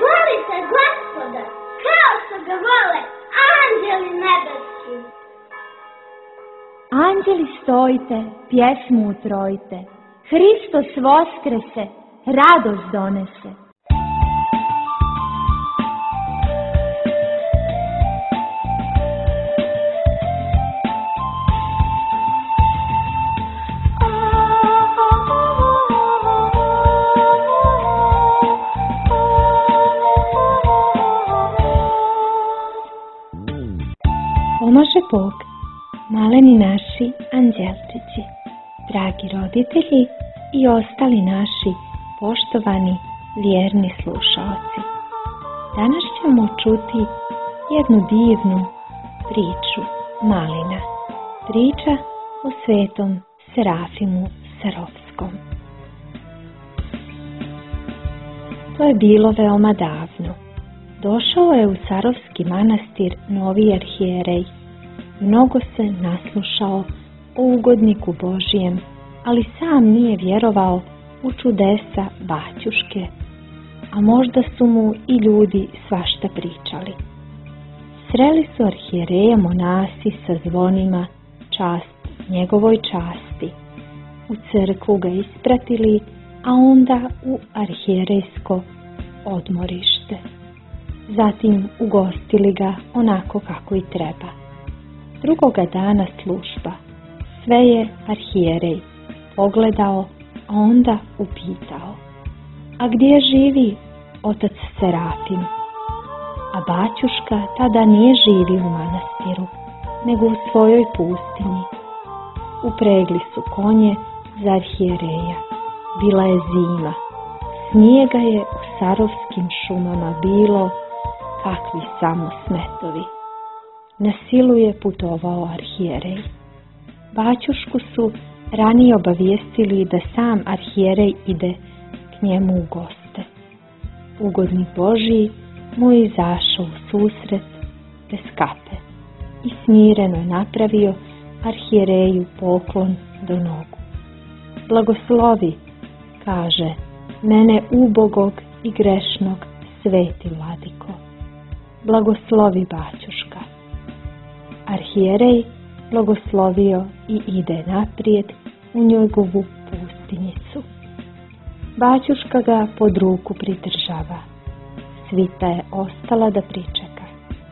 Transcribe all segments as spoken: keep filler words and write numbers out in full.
Volite Gospoda, kao što ga vole anđeli nebeski. Anđeli stojite, pjesmu utrojite, Hristos voskrese, radost donese. Pomaže Bog, maleni naši anđelčići, dragi roditelji i ostali naši poštovani vjerni slušaoci. Danas ćemo čuti jednu divnu priču malina. Priča o svetom Serafimu Sarovskom. To je bilo veoma davno. Došao je u Sarovski manastir novi arhijerej. Mnogo se naslušao o ugodniku Božijem, ali sam nije vjerovao u čudesa baćuške, a možda su mu i ljudi svašta pričali. Sreli su arhijereja monasi sa zvonima čast njegovoj časti. U crkvu ga ispratili, a onda u arhijerejsko odmorište. Zatim ugostili ga onako kako i treba. Drugoga dana služba. Sve je arhijerej pogledao, a onda upitao: a gdje živi otac Serafim? A baćuška tada nije živio u manastiru, nego u svojoj pustinji. Upregli su konje za arhijereja. Bila je zima. Snijega je u sarovskim šumama bilo kakvi samo smetovi. Na silu je putovao arhijerej. Baćušku su ranije obavijestili da sam arhijerej ide k njemu u goste. Ugodnik Božiji mu je izašao u susret bez kape i smireno je napravio arhijereju poklon do nogu. Blagoslovi, kaže, mene ubogog i grešnog sveti vladiko. Blagoslovi baćuška. Arhijerej blagoslovio i ide naprijed u njegovu pustinjicu. Baćuška ga pod ruku pridržava. Svita je ostala da pričeka.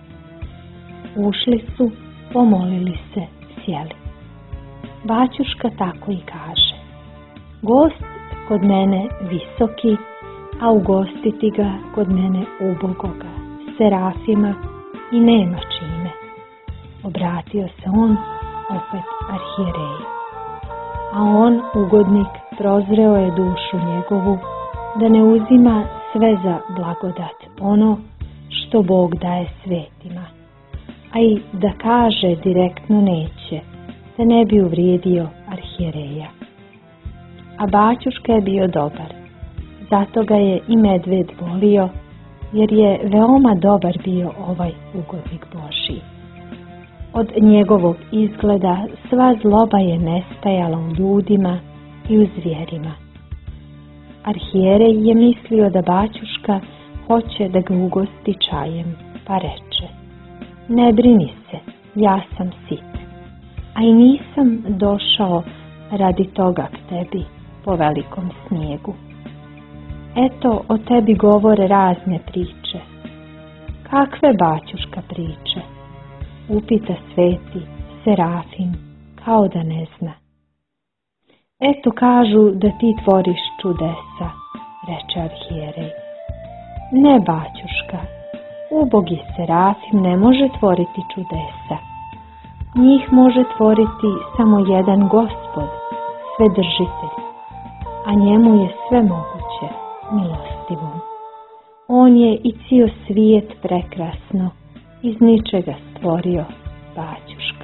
Ušli su, pomolili se, sjeli. Baćuška tako i kaže: gost kod mene visoki, a ugostiti ga kod mene ubogoga Serafima i nema čime. Obratio se on opet arhijereju. A on, ugodnik, prozreo je dušu njegovu da ne uzima sve za blagodat ono što Bog daje svetima, a i da kaže direktno neće, da ne bi uvrijedio arhijereja. A baćuška je bio dobar, zato ga je i medved volio, jer je veoma dobar bio ovaj ugodnik Božji. Od njegovog izgleda sva zloba je nestajala u ljudima i u zvijerima. Arhijerej je mislio da baćuška hoće da ga ugosti čajem, pa reče: ne brini se, ja sam sit, a i nisam došao radi toga k tebi po velikom snijegu. Eto, o tebi govore razne priče. Kakve, baćuška, priče? Upita sveti Serafim, kao da ne zna. Eto, kažu da ti tvoriš čudesa, reče arhijerej. Ne, baćuška, ubogi Serafim ne može tvoriti čudesa. Njih može tvoriti samo jedan Gospod, Svedržitelj, a njemu je sve moguće, milostivom. On je i cijel svijet prekrasno iz ničega stvorio, baćuška.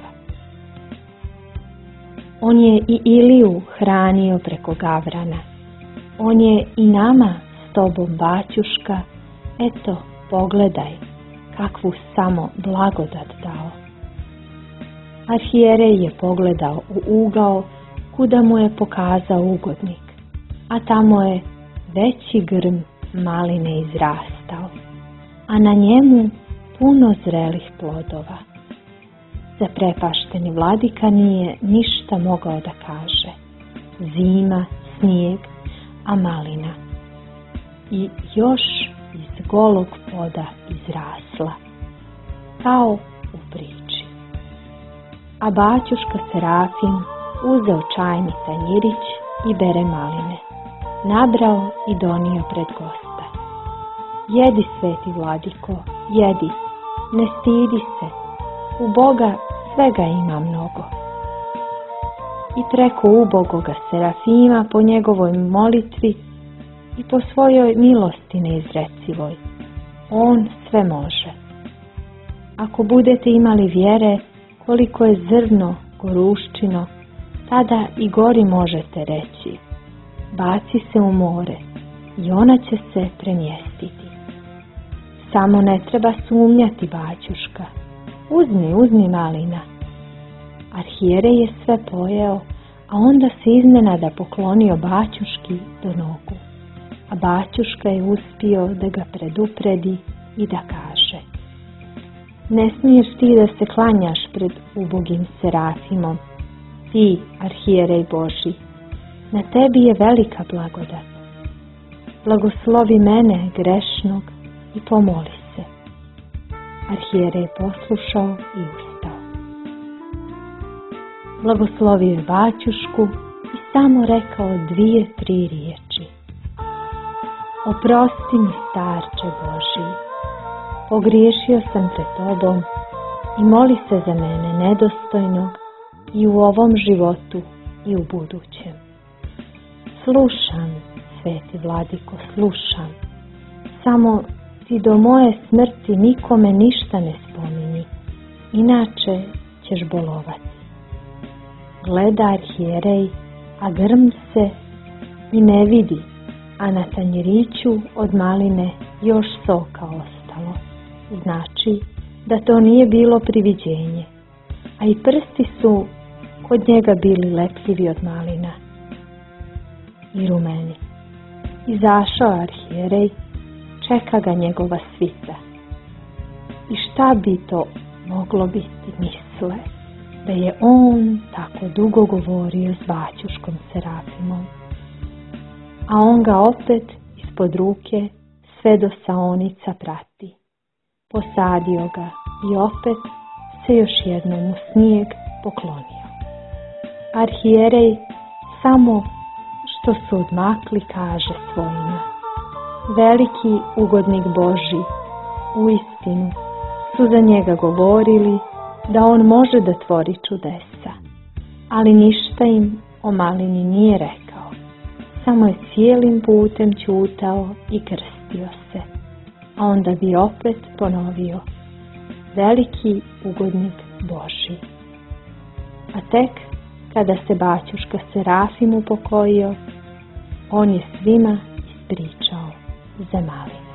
On je i Iliju hranio preko gavrana. On je i nama s tobom, baćuška, eto, pogledaj kakvu samo blagodat dao. Arhijerej je pogledao u ugao kuda mu je pokazao ugodnik, a tamo je veći grm maline izrastao. a na njemu puno zrelih plodova. Zaprepašteni vladika nije ništa mogao da kaže. Zima, snijeg, a malina. I još iz golog poda izrasla, kao u priči. A baćuška Serafim uzeo čajni tanjirić i bere maline, nabrao i donio pred gosta. Jedi, sveti vladiko, jedi, ne stidi se, u Boga svega ima mnogo. I preko ubogoga Serafima po njegovoj molitvi i po svojoj milosti neizrecivoj, on sve može. Ako budete imali vjere koliko je zrno goruščino, tada i gori možete reći, baci se u more i ona će se premjestiti. Samo ne treba sumnjati, baćuška, uzmi, uzmi malina. Arhijerej je sve pojeo, a onda se iznenada poklonio baćuški do nogu, a baćuška je uspio da ga predupredi i da kaže: ne smiješ ti da se klanjaš pred ubogim Serafimom, ti, arhijerej Božji, na tebi je velika blagodat. Blagoslovi mene, grešnog, i pomoli se. Arhijerej je poslušao i ustao. Blagoslovio je baćušku i samo rekao dvije, tri riječi. Oprosti mi, starče Božji, pogriješio sam pred tobom i moli se za mene nedostojnog i u ovom životu i u budućem. Slušam, sveti vladiko, slušam. Samo ti do moje smrti nikome ništa ne spominji, inače ćeš bolovati. Gleda arhijerej, a grm se i ne vidi, a na tanjiriću od maline još soka ostalo. Znači da to nije bilo priviđenje, a i prsti su kod njega bili lepljivi od malina i rumeni. Izašao arhijerej, čeka ga njegova svita. I šta bi to moglo biti, misle, da je on tako dugo govorio s baćuškom Serafimom. A on ga opet ispod ruke sve do saonica prati. Posadio ga i opet se još jednom u snijeg poklonio. Arhijerej samo što su odmakli kaže svojima: veliki ugodnik Božji, uistinu su za njega govorili da on može da tvori čudesa, ali ništa im o malini nije rekao, samo je cijelim putem ćutao i krstio se, a onda bi opet ponovio: veliki ugodnik Božji. A tek kada se baćuška Serafim upokojio, on je svima ispričao za maline.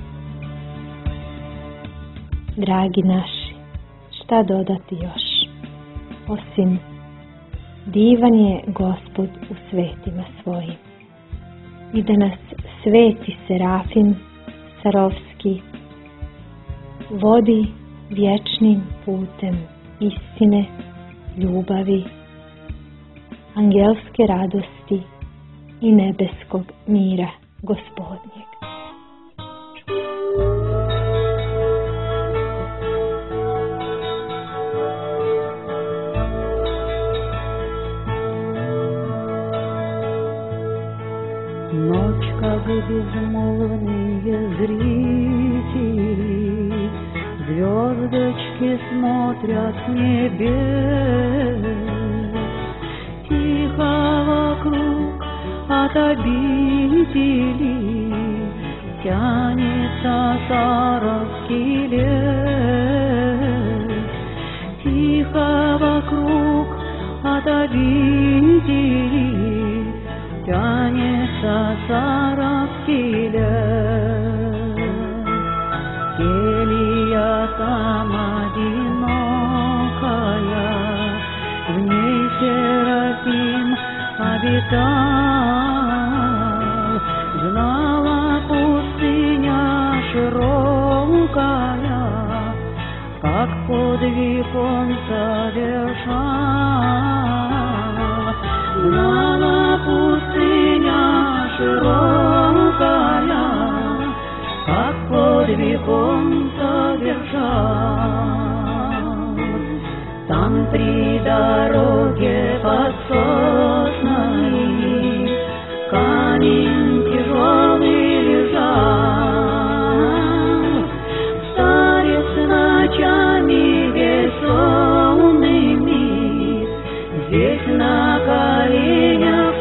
Dragi naši, šta dodati još? Osim divan je Gospod u svetima svojim i da nas sveti Serafim Sarovski vodi vječnim putem istine, ljubavi, angelske radosti i nebeskog mira Gospodnjeg. Ночь, как безмолвные зрители, звездочки смотрят с небес. Тихо вокруг от обителей тянется Саровский лес. Тихо вокруг от обителей тянется Саровский лес. Келья там одинокая, в ней Серафим обитал. Знала пустыня широкая, i doroge pod sosnami, камень тяжелый лежал, старец ночами бессонными здесь на коленях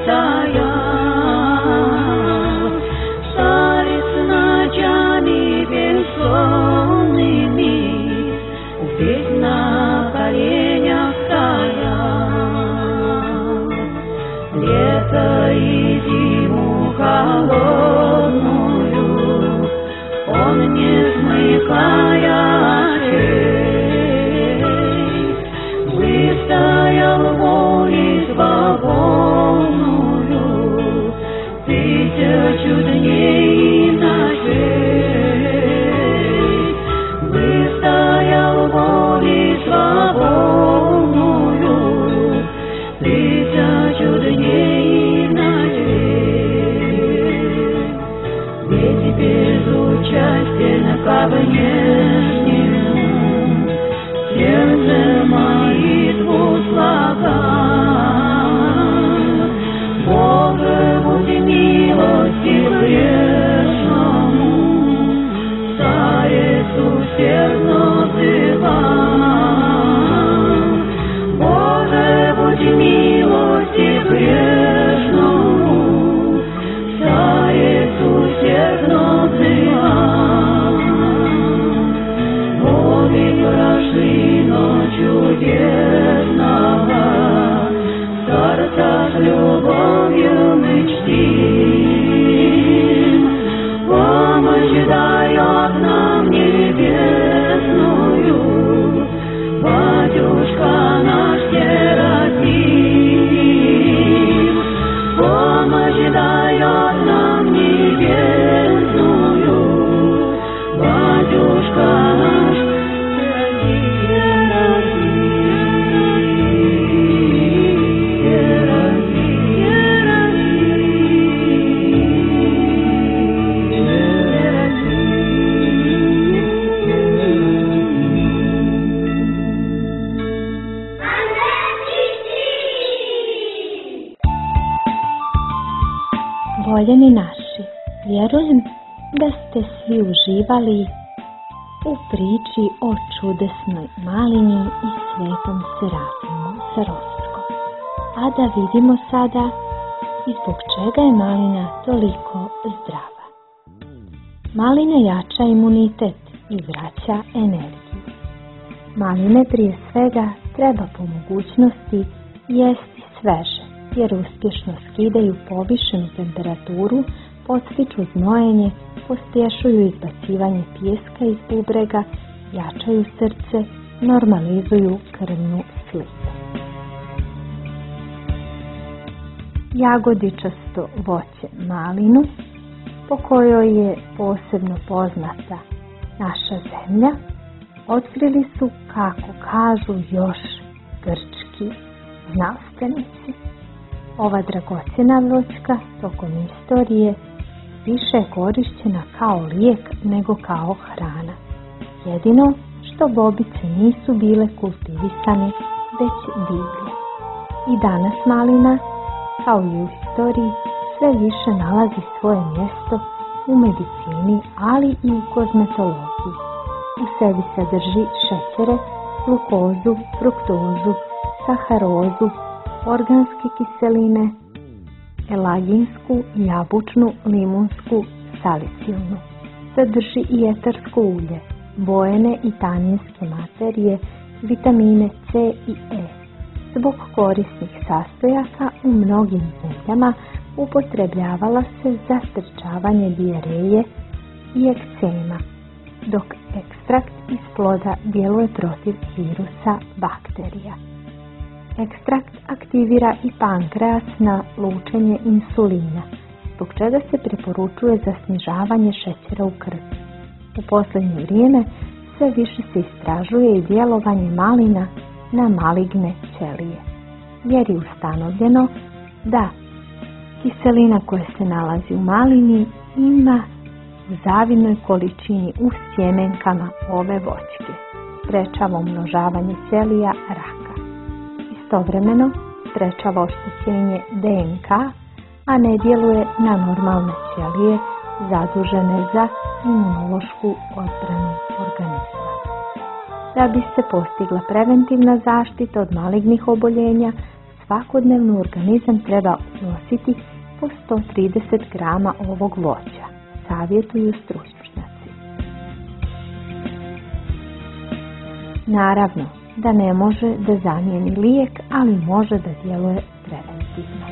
стоял, старец ночами бессонными здесь на коленях стоял. Лето и зиму холодную он не смыкая очей выстоял волей свободную тысячу дней и ночей, выстоял волей свободную тысячу дней и ночей. Ведь безучастен ко внешнему сердце молитву слагал. Боже, будь милостив грешному, старец усердно взывал. Боже, будь милостив грешному, старец усердно взывал. Годы прошли, но чудесного старца с любовью мы чтим. Помощь дает нам небесную батюшка наш Серафим. Помощь дает нам небесную батюшка наш Voljeni naši, vjerujem da ste svi uživali u priči o čudesnoj malini i svetom Serafimu Sarovskom. A da vidimo sada i zbog čega je malina toliko zdrava. Malina jača imunitet i vraća energiju. Maline prije svega treba po mogućnosti jesti sveže, jer uspješno skidaju povišenu temperaturu, podstiču znojenje, pospješuju izbacivanje pijeska iz bubrega, jačaju srce, normalizuju krvnu sliku. Jagodičasto voće malinu, po kojoj je posebno poznata naša zemlja, otkrili su, kako kažu, još grčki znanstvenici. Ova dragocjena voćka tokom istorije više je korišćena kao lijek nego kao hrana. Jedino što bobice nisu bile kultivisane, već divlje. I danas malina, kao i u istoriji, sve više nalazi svoje mjesto u medicini, ali i u kozmetologiji. U sebi sadrži šećere, glukozu, fruktozu, saharozu, organske kiseline, elaginsku, jabučnu, limunsku, salicilnu. Sadrži i etarsko ulje, bojene i taninske materije, vitamine C i E. Zbog korisnih sastojaka u mnogim zemljama upotrebljavala se za sprečavanje dijareje i ekcema, dok ekstrakt iz ploda djeluje protiv virusa bakterija. Ekstrakt aktivira i pankreas na lučenje insulina, zbog čega se preporučuje za snižavanje šećera u krvi. U posljednje vrijeme sve više se istražuje i djelovanje malina na maligne ćelije, jer je ustanovljeno da kiselina koja se nalazi u malini ima u zavidnoj količini u sjemenkama ove voćke, sprečava umnožavanje ćelija raka. Istovremeno sprečava oštećenje D N K, a ne djeluje na normalne ćelije zadužene za imunološku odbranu organizma. Da bi se postigla preventivna zaštita od malignih oboljenja, svakodnevno organizam treba unositi po sto trideset grama ovog voća, savjetuju stručnjaci. Naravno da ne može da zamijeni lijek, ali može da djeluje preventivno.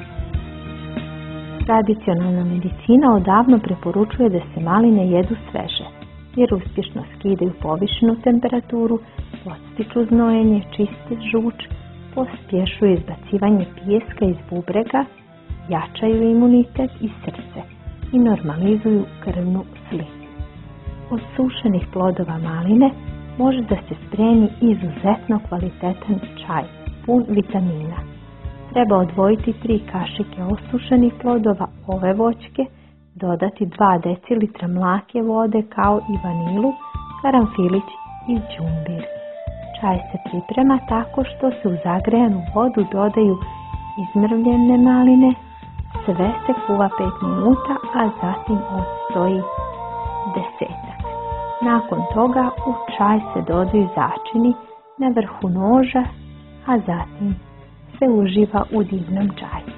Tradicionalna medicina odavno preporučuje da se maline jedu sveže, jer uspješno skidaju povišenu temperaturu, podstiču znojenje, čiste žuč, pospješuju izbacivanje pijeska iz bubrega, jačaju imunitet i srce i normalizuju krvnu slinu. Od sušenih plodova maline može da se spremi izuzetno kvalitetan čaj, pun vitamina. Treba odvojiti tri kašike osušenih plodova ove voćke, dodati dva decilitra mlake vode kao i vanilu, karanfilić i đumbir. Čaj se priprema tako što se u zagrejanu vodu dodaju izmrvljene maline, sve se kuva pet minuta, a zatim odstoji desetak. Nakon toga u čaj se dodaju začini na vrhu noža, a zatim se uživa u divnom čaju.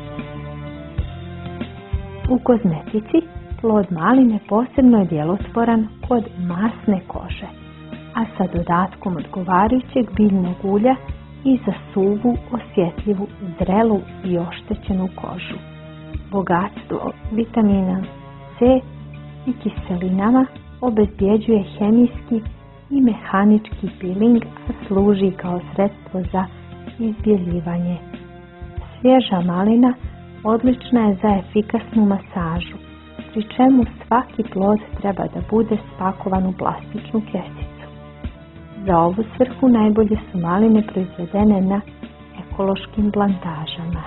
U kozmetici plod maline posebno je djelotvoran kod masne kože, a sa dodatkom odgovarajućeg biljnog ulja i za suvu, osjetljivu, zrelu i oštećenu kožu. Bogatstvo vitamina C i kiselinama obezbjeđuje hemijski i mehanički peeling, a služi kao sredstvo za izbjeljivanje. Svježa malina odlična je za efikasnu masažu, pri čemu svaki plod treba da bude spakovan u plastičnu kesicu. Za ovu svrhu najbolje su maline proizvedene na ekološkim plantažama.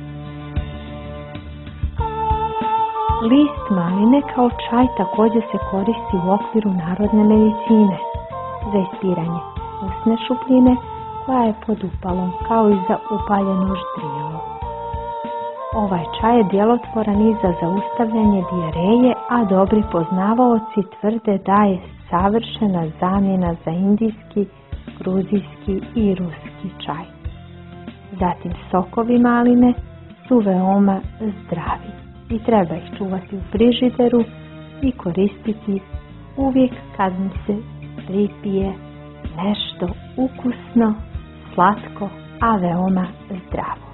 List maline kao čaj također se koristi u okviru narodne medicine za ispiranje usne šupljine koja je pod upalom, kao i za upaljeno ždrijelo. Ovaj čaj je djelotvoran i za zaustavljanje dijareje, a dobri poznavaoci tvrde da je savršena zamjena za indijski, gruzijski i ruski čaj. Zatim sokovi maline su veoma zdravi i treba ih čuvati u frižideru i koristiti uvijek kad mi se pripije nešto ukusno, slatko, a veoma zdravo.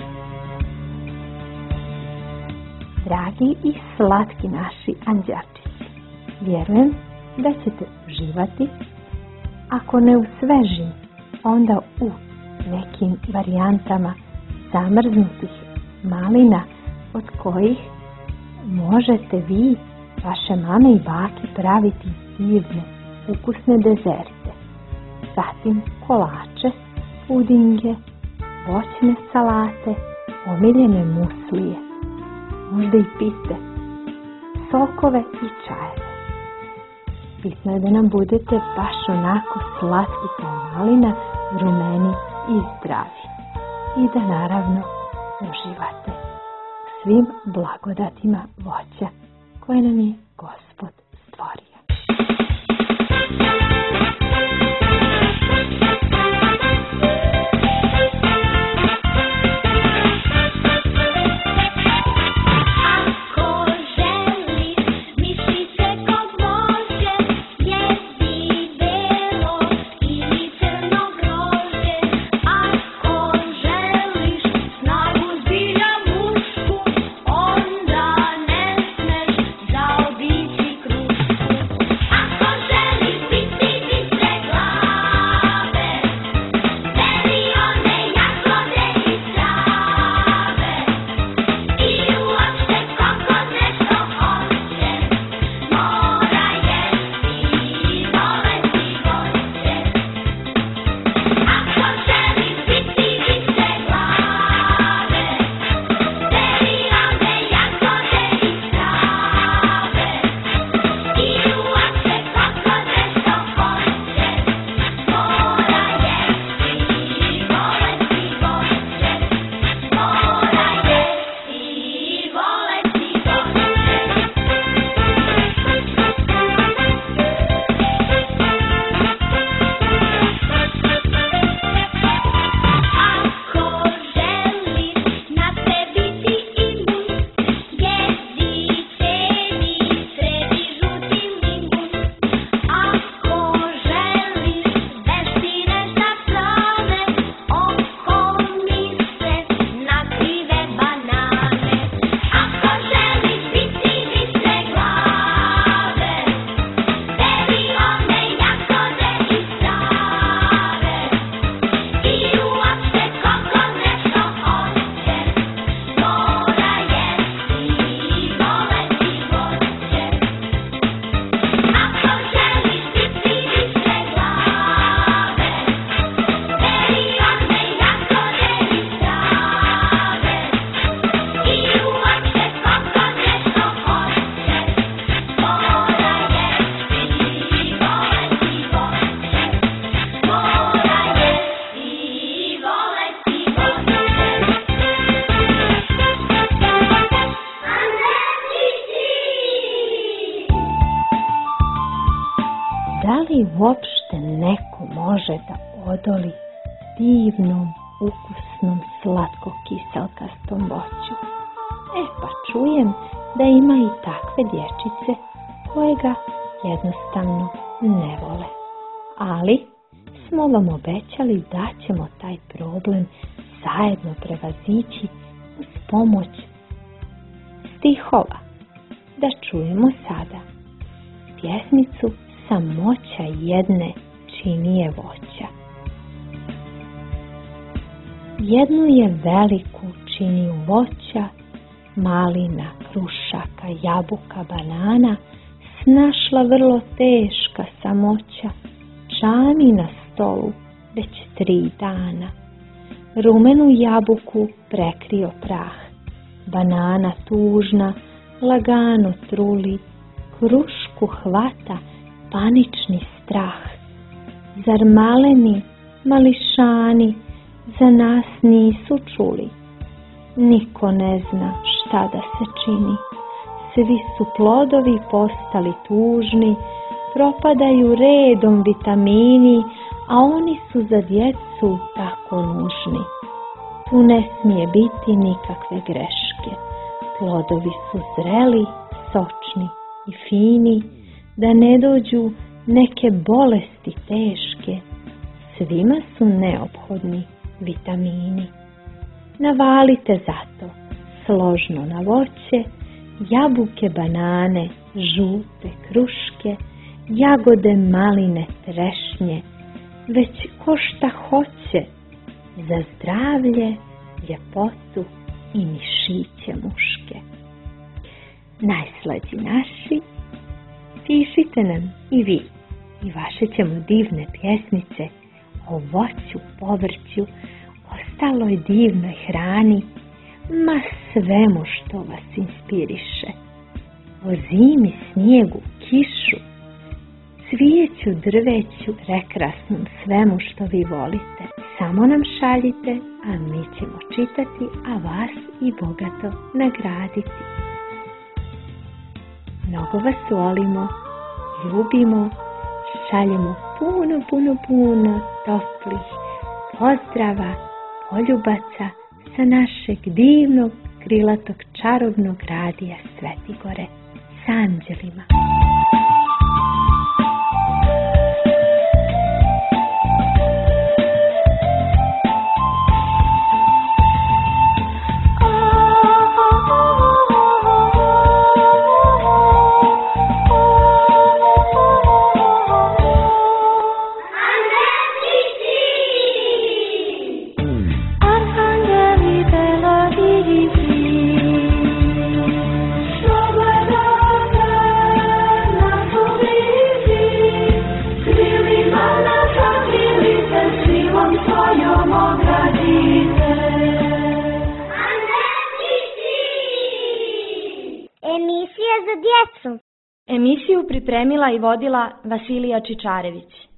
Dragi i slatki naši anđelčići, vjerujem da ćete uživati, ako ne u svežim, onda u nekim varijantama zamrznutih malina od kojih možete vi, vaše mame i bake praviti divne, ukusne dezerte. Zatim kolače, pudinge, voćne salate, omiljene muslije, možda i pite, sokove i čajeve. Bitno je da nam budete baš onako slatki kao malina, rumeni i zdravi. I da naravno uživate u svim blagodatima voća koje nam je Gospod stvorio. Zaobići krug. li uopšte neko može da odoli divnom, ukusnom, slatko-kiselkastom voću? E pa čujem da ima i takve dječice koje ga jednostavno ne vole. Ali smo vam obećali da ćemo taj problem zajedno prevazići uz pomoć stihova. Da čujemo sada pjesmicu Samoća jedne čini je voća. Jednu je veliku činiju voća, malina, krušaka, jabuka, banana, snašla vrlo teška samoća, čami na stolu već tri dana. Rumenu jabuku prekrio prah, banana tužna lagano truli, krušku hvata panični strah. Zar maleni mališani za nas nisu čuli? Niko ne zna šta da se čini. Svi su plodovi postali tužni, propadaju redom vitamini, a oni su za djecu tako nužni. Tu ne smije biti nikakve greške. Plodovi su zreli, sočni i fini, da ne dođu neke bolesti teške. Svima su neophodni vitamini. Navalite zato složno na voće, jabuke, banane, žute, kruške, jagode, maline, trešnje, već ko šta hoće, za zdravlje, ljepotu i mišiće muške. Najslađi naši, pišite nam i vi, i vaše ćemo divne pjesmice o voću, povrću, ostaloj divnoj hrani, ma svemu što vas inspiriše. O zimi, snijegu, kišu, cvijeću, drveću, prekrasnom svemu što vi volite. Samo nam šaljite, a mi ćemo čitati, a vas i bogato nagraditi. Mnogo vas volimo, ljubimo, šaljemo puno, puno, puno toplih pozdrava, poljubaca sa našeg divnog, krilatog, čarobnog radija Svetigore s anđelima. Emisija za djecu. Emisiju pripremila i vodila Vasilija Čičarević.